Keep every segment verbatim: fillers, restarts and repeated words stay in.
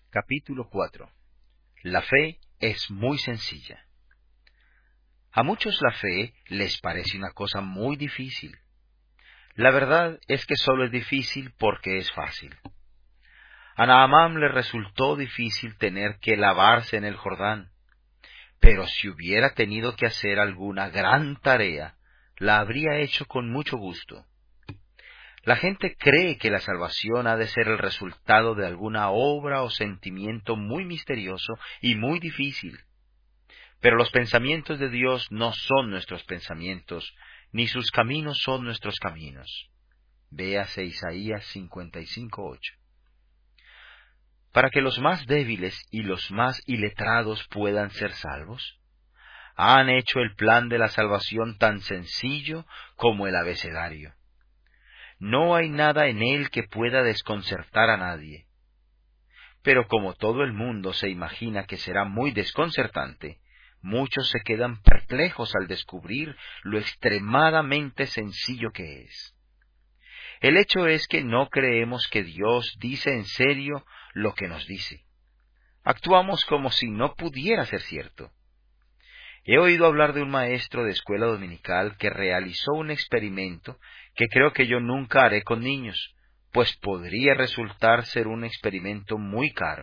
Capítulo cuatro. La fe es muy sencilla. A muchos la fe les parece una cosa muy difícil. La verdad es que solo es difícil porque es fácil. A Naamán le resultó difícil tener que lavarse en el Jordán, pero si hubiera tenido que hacer alguna gran tarea, la habría hecho con mucho gusto. La gente cree que la salvación ha de ser el resultado de alguna obra o sentimiento muy misterioso y muy difícil. Pero los pensamientos de Dios no son nuestros pensamientos, ni sus caminos son nuestros caminos. Véase Isaías cincuenta y cinco, ocho. Para que los más débiles y los más iletrados puedan ser salvos, han hecho el plan de la salvación tan sencillo como el abecedario. No hay nada en él que pueda desconcertar a nadie. Pero como todo el mundo se imagina que será muy desconcertante, muchos se quedan perplejos al descubrir lo extremadamente sencillo que es. El hecho es que no creemos que Dios dice en serio lo que nos dice. Actuamos como si no pudiera ser cierto. He oído hablar de un maestro de escuela dominical que realizó un experimento que creo que yo nunca haré con niños, pues podría resultar ser un experimento muy caro.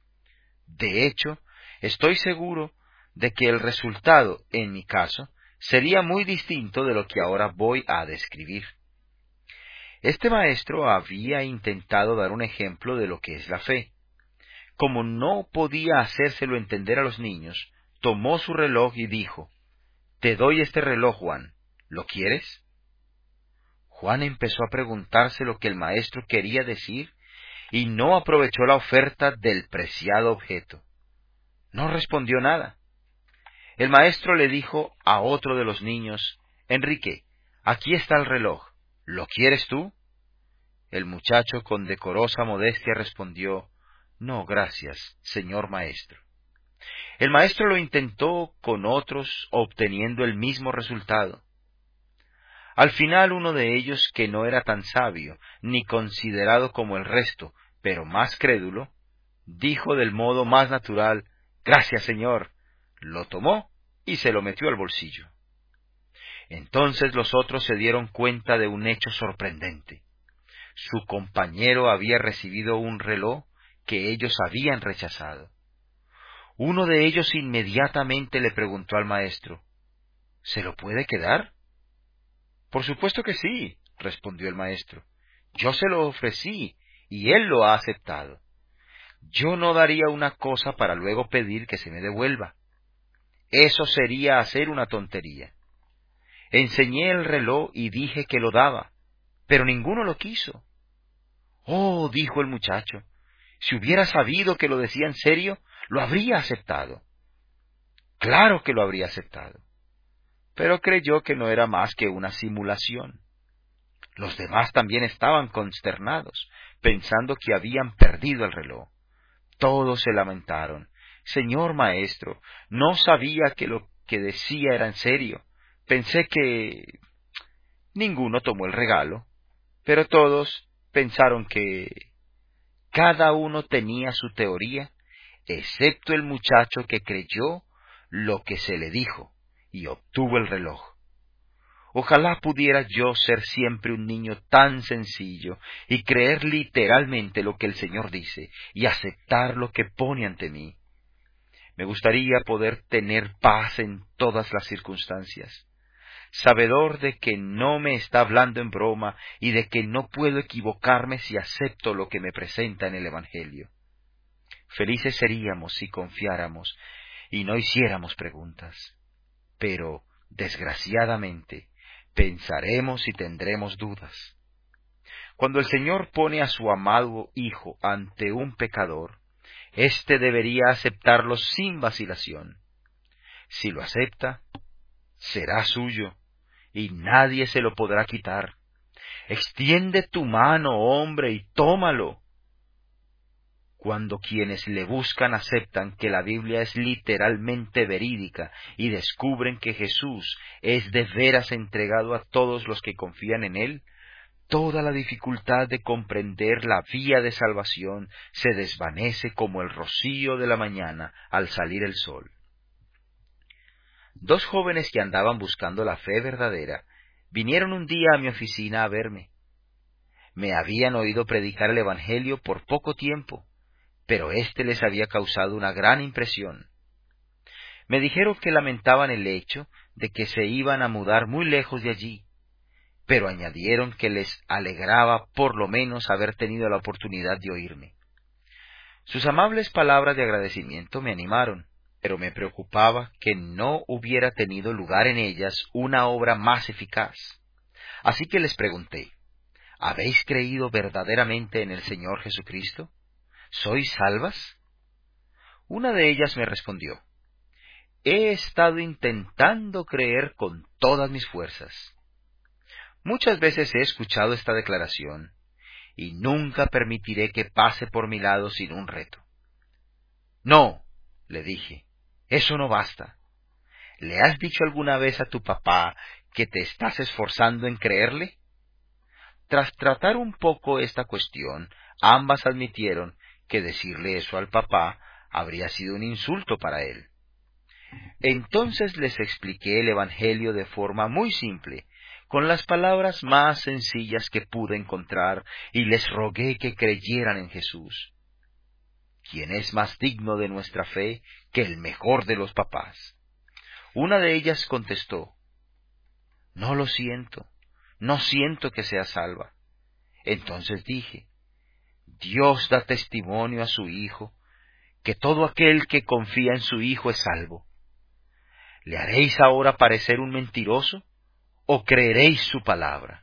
De hecho, estoy seguro de que el resultado, en mi caso, sería muy distinto de lo que ahora voy a describir. Este maestro había intentado dar un ejemplo de lo que es la fe. Como no podía hacérselo entender a los niños, tomó su reloj y dijo: «Te doy este reloj, Juan. ¿Lo quieres?» Juan empezó a preguntarse lo que el maestro quería decir y no aprovechó la oferta del preciado objeto. No respondió nada. El maestro le dijo a otro de los niños: «Enrique, aquí está el reloj. ¿Lo quieres tú?» El muchacho con decorosa modestia respondió: «No, gracias, señor maestro». El maestro lo intentó con otros, obteniendo el mismo resultado. Al final uno de ellos, que no era tan sabio, ni considerado como el resto, pero más crédulo, dijo del modo más natural: «Gracias, señor». Lo tomó y se lo metió al bolsillo. Entonces los otros se dieron cuenta de un hecho sorprendente. Su compañero había recibido un reloj que ellos habían rechazado. Uno de ellos inmediatamente le preguntó al maestro: «¿Se lo puede quedar?» «Por supuesto que sí», respondió el maestro. «Yo se lo ofrecí y él lo ha aceptado. Yo no daría una cosa para luego pedir que se me devuelva. Eso sería hacer una tontería. Enseñé el reloj y dije que lo daba, pero ninguno lo quiso». «Oh», dijo el muchacho, «si hubiera sabido que lo decía en serio, lo habría aceptado». Claro que lo habría aceptado, pero creyó que no era más que una simulación. Los demás también estaban consternados, pensando que habían perdido el reloj. Todos se lamentaron: «Señor maestro, no sabía que lo que decía era en serio. Pensé que...». Ninguno tomó el regalo, pero todos pensaron que... Cada uno tenía su teoría, excepto el muchacho que creyó lo que se le dijo y obtuvo el reloj. Ojalá pudiera yo ser siempre un niño tan sencillo y creer literalmente lo que el Señor dice y aceptar lo que pone ante mí. Me gustaría poder tener paz en todas las circunstancias, sabedor de que no me está hablando en broma y de que no puedo equivocarme si acepto lo que me presenta en el Evangelio. Felices seríamos si confiáramos y no hiciéramos preguntas. Pero, desgraciadamente, pensaremos y tendremos dudas. Cuando el Señor pone a su amado Hijo ante un pecador, éste debería aceptarlo sin vacilación. Si lo acepta, será suyo, y nadie se lo podrá quitar. Extiende tu mano, hombre, y tómalo. Cuando quienes le buscan aceptan que la Biblia es literalmente verídica y descubren que Jesús es de veras entregado a todos los que confían en Él, toda la dificultad de comprender la vía de salvación se desvanece como el rocío de la mañana al salir el sol. Dos jóvenes que andaban buscando la fe verdadera vinieron un día a mi oficina a verme. Me habían oído predicar el Evangelio por poco tiempo, pero éste les había causado una gran impresión. Me dijeron que lamentaban el hecho de que se iban a mudar muy lejos de allí, pero añadieron que les alegraba por lo menos haber tenido la oportunidad de oírme. Sus amables palabras de agradecimiento me animaron, pero me preocupaba que no hubiera tenido lugar en ellas una obra más eficaz. Así que les pregunté, ¿habéis creído verdaderamente en el Señor Jesucristo? ¿Sois salvas? Una de ellas me respondió, he estado intentando creer con todas mis fuerzas. Muchas veces he escuchado esta declaración, y nunca permitiré que pase por mi lado sin un reto. No, le dije, eso no basta. ¿Le has dicho alguna vez a tu papá que te estás esforzando en creerle? Tras tratar un poco esta cuestión, ambas admitieron que decirle eso al papá habría sido un insulto para él. Entonces les expliqué el Evangelio de forma muy simple, con las palabras más sencillas que pude encontrar, y les rogué que creyeran en Jesús. ¿Quién es más digno de nuestra fe que el mejor de los papás? Una de ellas contestó, no lo siento, no siento que sea salva. Entonces dije, Dios da testimonio a su Hijo, que todo aquel que confía en su Hijo es salvo. ¿Le haréis ahora parecer un mentiroso, o creeréis su palabra?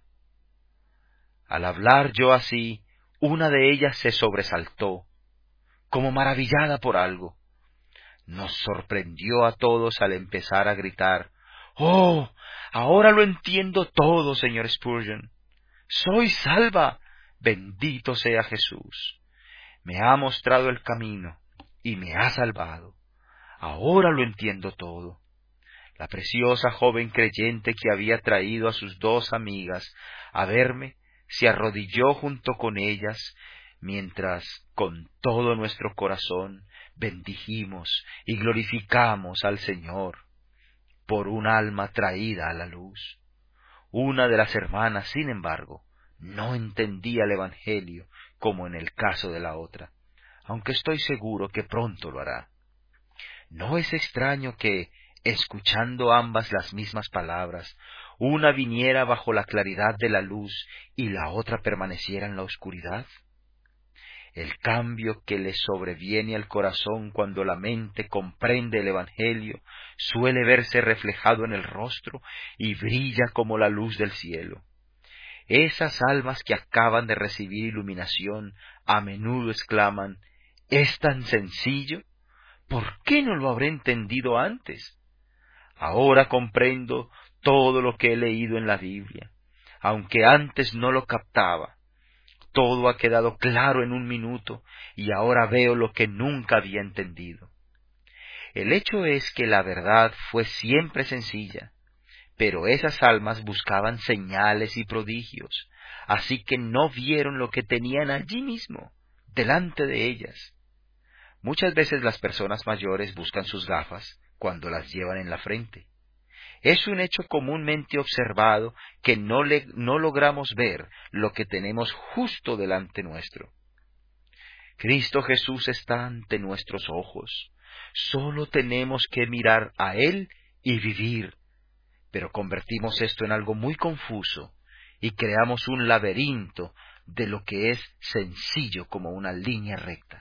Al hablar yo así, una de ellas se sobresaltó, como maravillada por algo. Nos sorprendió a todos al empezar a gritar, ¡oh! Ahora lo entiendo todo, señor Spurgeon. ¡Soy salva! Bendito sea Jesús. Me ha mostrado el camino y me ha salvado. Ahora lo entiendo todo. La preciosa joven creyente que había traído a sus dos amigas a verme se arrodilló junto con ellas, mientras con todo nuestro corazón bendijimos y glorificamos al Señor por un alma traída a la luz. Una de las hermanas, sin embargo, no entendía el Evangelio como en el caso de la otra, aunque estoy seguro que pronto lo hará. No es extraño que, escuchando ambas las mismas palabras, una viniera bajo la claridad de la luz y la otra permaneciera en la oscuridad. El cambio que le sobreviene al corazón cuando la mente comprende el Evangelio suele verse reflejado en el rostro y brilla como la luz del cielo. Esas almas que acaban de recibir iluminación a menudo exclaman, ¿es tan sencillo? ¿Por qué no lo habré entendido antes? Ahora comprendo todo lo que he leído en la Biblia, aunque antes no lo captaba. Todo ha quedado claro en un minuto y ahora veo lo que nunca había entendido. El hecho es que la verdad fue siempre sencilla, pero esas almas buscaban señales y prodigios, así que no vieron lo que tenían allí mismo, delante de ellas. Muchas veces las personas mayores buscan sus gafas cuando las llevan en la frente. Es un hecho comúnmente observado que no, le, no logramos ver lo que tenemos justo delante nuestro. Cristo Jesús está ante nuestros ojos. Solo tenemos que mirar a Él y vivir. Pero convertimos esto en algo muy confuso y creamos un laberinto de lo que es sencillo como una línea recta.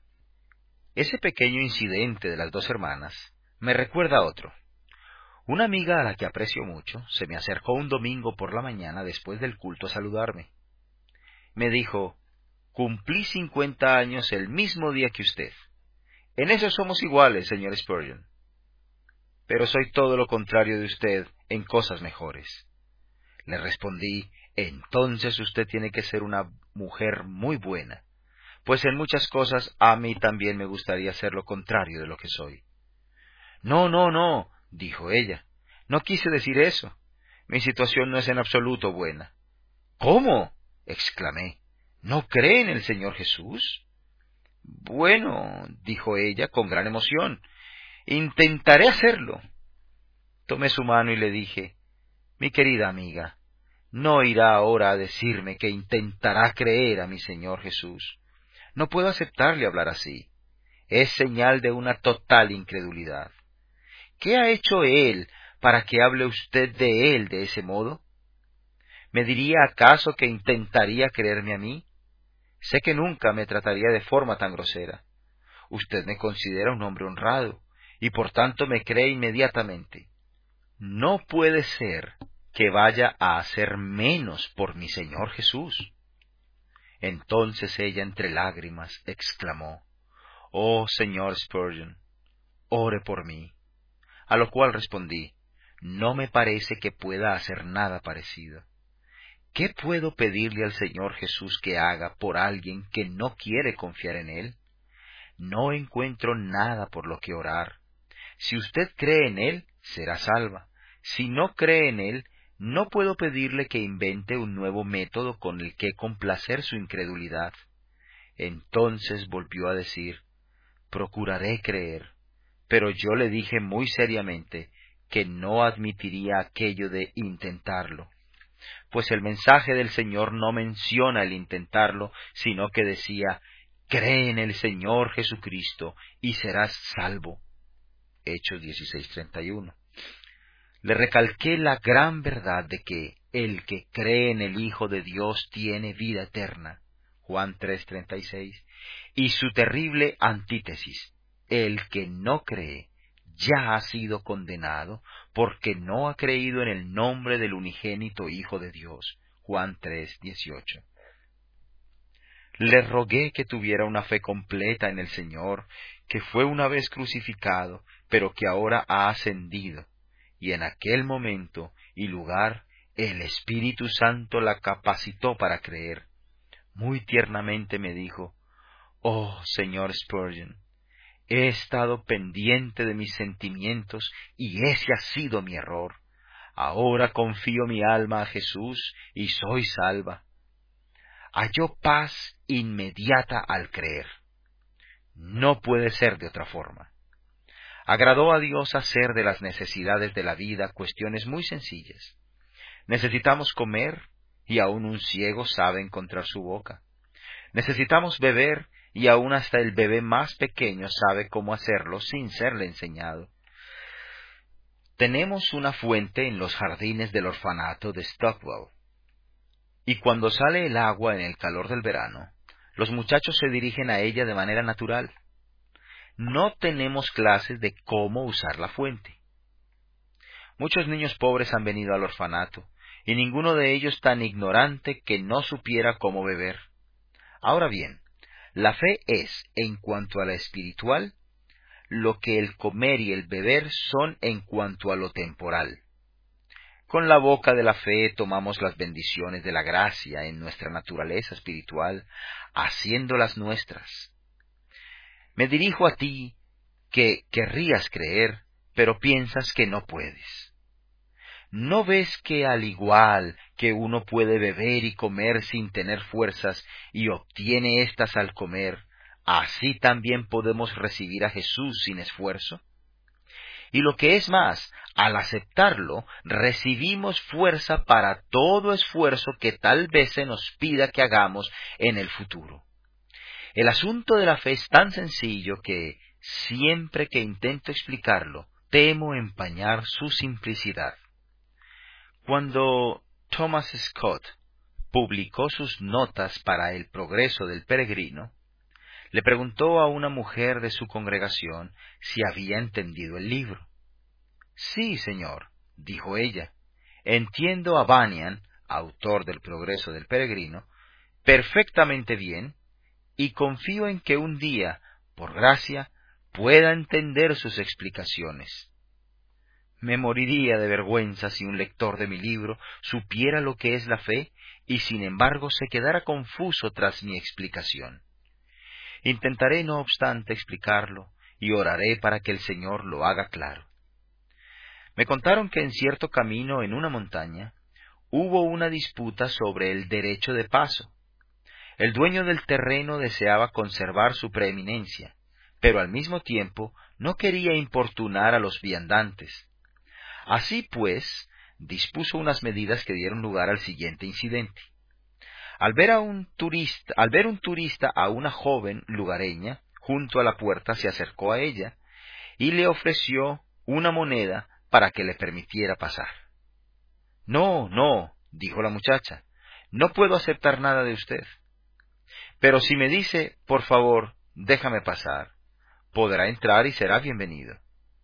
Ese pequeño incidente de las dos hermanas me recuerda a otro. Una amiga a la que aprecio mucho se me acercó un domingo por la mañana después del culto a saludarme. Me dijo, cumplí cincuenta años el mismo día que usted. En eso somos iguales, señor Spurgeon. Pero soy todo lo contrario de usted en cosas mejores. Le respondí, entonces usted tiene que ser una mujer muy buena, pues en muchas cosas a mí también me gustaría ser lo contrario de lo que soy. No, no, no, dijo ella, no quise decir eso. Mi situación no es en absoluto buena. —¿Cómo? —exclamé. —¿No cree en el Señor Jesús? —Bueno —dijo ella con gran emoción—, intentaré hacerlo. Tomé su mano y le dije: Mi querida amiga, no irá ahora a decirme que intentará creer a mi Señor Jesús. No puedo aceptarle hablar así. Es señal de una total incredulidad. ¿Qué ha hecho Él para que hable usted de Él de ese modo? ¿Me diría acaso que intentaría creerme a mí? Sé que nunca me trataría de forma tan grosera. Usted me considera un hombre honrado, y por tanto me cree inmediatamente. No puede ser que vaya a hacer menos por mi Señor Jesús. Entonces ella, entre lágrimas, exclamó: «Oh, señor Spurgeon, ore por mí». A lo cual respondí: «No me parece que pueda hacer nada parecido. ¿Qué puedo pedirle al Señor Jesús que haga por alguien que no quiere confiar en Él? No encuentro nada por lo que orar. Si usted cree en Él, será salva. Si no cree en Él, no puedo pedirle que invente un nuevo método con el que complacer su incredulidad». Entonces volvió a decir: «Procuraré creer». Pero yo le dije muy seriamente que no admitiría aquello de intentarlo, pues el mensaje del Señor no menciona el intentarlo, sino que decía: «Cree en el Señor Jesucristo y serás salvo». Hechos dieciséis treinta y uno. Le recalqué la gran verdad de que el que cree en el Hijo de Dios tiene vida eterna, Juan tres treinta y seis, y su terrible antítesis: el que no cree ya ha sido condenado porque no ha creído en el nombre del unigénito Hijo de Dios, Juan tres dieciocho. Le rogué que tuviera una fe completa en el Señor, que fue una vez crucificado, pero que ahora ha ascendido, y en aquel momento y lugar el Espíritu Santo la capacitó para creer. Muy tiernamente me dijo: «Oh, señor Spurgeon, he estado pendiente de mis sentimientos y ese ha sido mi error. Ahora confío mi alma a Jesús y soy salva». Halló paz inmediata al creer. No puede ser de otra forma. Agradó a Dios hacer de las necesidades de la vida cuestiones muy sencillas. Necesitamos comer, y aun un ciego sabe encontrar su boca. Necesitamos beber, y aun hasta el bebé más pequeño sabe cómo hacerlo sin serle enseñado. Tenemos una fuente en los jardines del orfanato de Stockwell, y cuando sale el agua en el calor del verano, los muchachos se dirigen a ella de manera natural. No tenemos clases de cómo usar la fuente. Muchos niños pobres han venido al orfanato, y ninguno de ellos tan ignorante que no supiera cómo beber. Ahora bien, la fe es, en cuanto a la espiritual, lo que el comer y el beber son en cuanto a lo temporal. Con la boca de la fe tomamos las bendiciones de la gracia en nuestra naturaleza espiritual, haciéndolas nuestras. Me dirijo a ti, que querrías creer, pero piensas que no puedes. ¿No ves que al igual que uno puede beber y comer sin tener fuerzas y obtiene éstas al comer, así también podemos recibir a Jesús sin esfuerzo? Y lo que es más, al aceptarlo, recibimos fuerza para todo esfuerzo que tal vez se nos pida que hagamos en el futuro. El asunto de la fe es tan sencillo que, siempre que intento explicarlo, temo empañar su simplicidad. Cuando Thomas Scott publicó sus notas para el progreso del peregrino, le preguntó a una mujer de su congregación si había entendido el libro. «Sí, señor», dijo ella, «entiendo a Bunyan, autor del Progreso del Peregrino, perfectamente bien, y confío en que un día, por gracia, pueda entender sus explicaciones». Me moriría de vergüenza si un lector de mi libro supiera lo que es la fe y sin embargo se quedara confuso tras mi explicación. Intentaré, no obstante, explicarlo y oraré para que el Señor lo haga claro. Me contaron que en cierto camino en una montaña, hubo una disputa sobre el derecho de paso. El dueño del terreno deseaba conservar su preeminencia, pero al mismo tiempo no quería importunar a los viandantes. Así pues, dispuso unas medidas que dieron lugar al siguiente incidente. Al ver a un turista, al ver un turista a una joven lugareña junto a la puerta, se acercó a ella y le ofreció una moneda para que le permitiera pasar. No, no, dijo la muchacha, no puedo aceptar nada de usted. Pero si me dice, por favor, déjame pasar, podrá entrar y será bienvenido.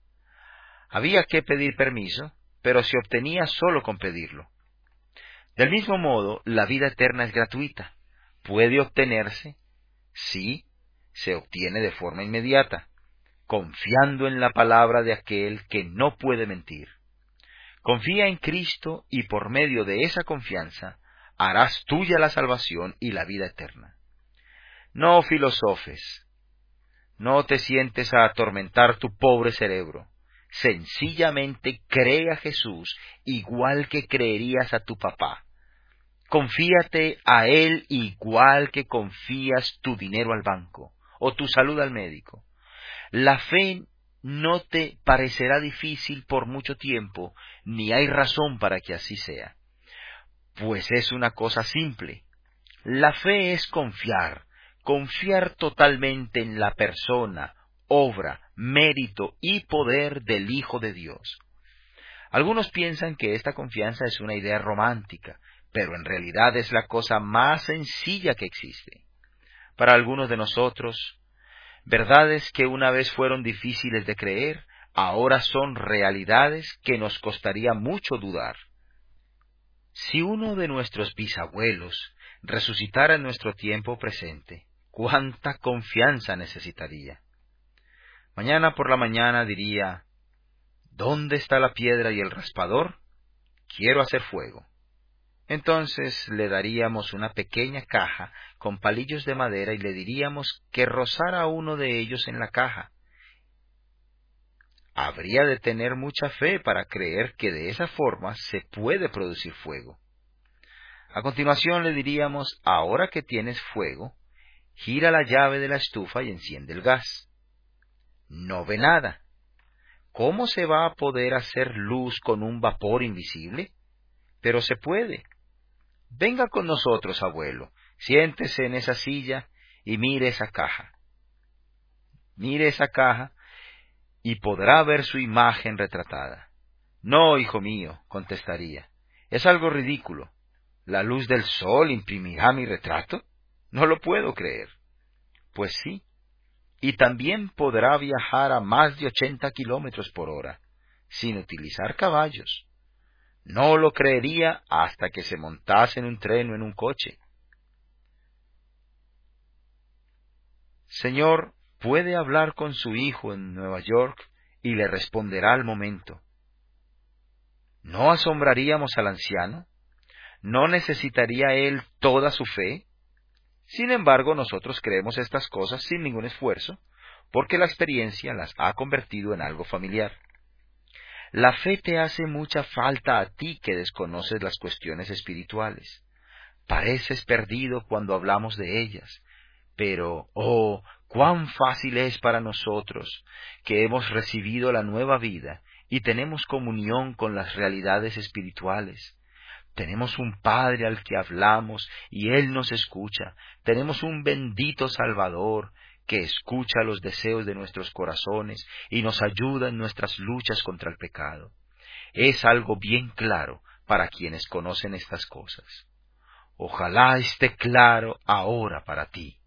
Había que pedir permiso, pero se obtenía solo con pedirlo. Del mismo modo, la vida eterna es gratuita. Puede obtenerse, sí, se obtiene de forma inmediata, confiando en la palabra de aquel que no puede mentir. Confía en Cristo y por medio de esa confianza harás tuya la salvación y la vida eterna. No filosofes, no te sientes a atormentar tu pobre cerebro. Sencillamente cree a Jesús igual que creerías a tu papá. Confíate a Él igual que confías tu dinero al banco o tu salud al médico. La fe no te parecerá difícil por mucho tiempo, ni hay razón para que así sea. Pues es una cosa simple. La fe es confiar, confiar totalmente en la persona, obra, mérito y poder del Hijo de Dios. Algunos piensan que esta confianza es una idea romántica, pero en realidad es la cosa más sencilla que existe. Para algunos de nosotros, verdades que una vez fueron difíciles de creer, ahora son realidades que nos costaría mucho dudar. Si uno de nuestros bisabuelos resucitara en nuestro tiempo presente, ¿cuánta confianza necesitaría? Mañana por la mañana diría, ¿dónde está la piedra y el raspador? Quiero hacer fuego. Entonces le daríamos una pequeña caja con palillos de madera y le diríamos que rozara uno de ellos en la caja. Habría de tener mucha fe para creer que de esa forma se puede producir fuego. A continuación le diríamos, ahora que tienes fuego, gira la llave de la estufa y enciende el gas. No ve nada. ¿Cómo se va a poder hacer luz con un vapor invisible? Pero se puede. Venga con nosotros, abuelo, siéntese en esa silla y mire esa caja. Mire esa caja y podrá ver su imagen retratada. No, hijo mío, contestaría, es algo ridículo. ¿La luz del sol imprimirá mi retrato? No lo puedo creer. Pues sí, y también podrá viajar a más de ochenta kilómetros por hora, sin utilizar caballos. No lo creería hasta que se montase en un tren o en un coche. Señor, puede hablar con su hijo en Nueva York y le responderá al momento. ¿No asombraríamos al anciano? ¿No necesitaría él toda su fe? Sin embargo, nosotros creemos estas cosas sin ningún esfuerzo, porque la experiencia las ha convertido en algo familiar. La fe te hace mucha falta a ti que desconoces las cuestiones espirituales. Pareces perdido cuando hablamos de ellas, pero, oh, cuán fácil es para nosotros, que hemos recibido la nueva vida y tenemos comunión con las realidades espirituales. Tenemos un Padre al que hablamos y Él nos escucha. Tenemos un bendito Salvador que escucha los deseos de nuestros corazones y nos ayuda en nuestras luchas contra el pecado. Es algo bien claro para quienes conocen estas cosas. Ojalá esté claro ahora para ti.